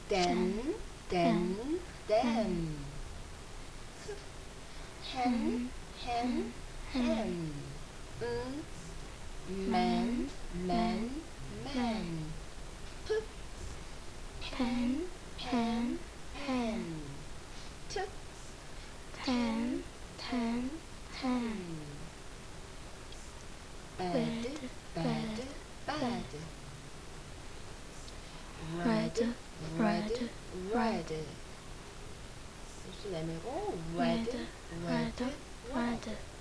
then, then. hen, hen. Man, man. Pen, pen. Ten, bed, red. 입술 내밀고 red.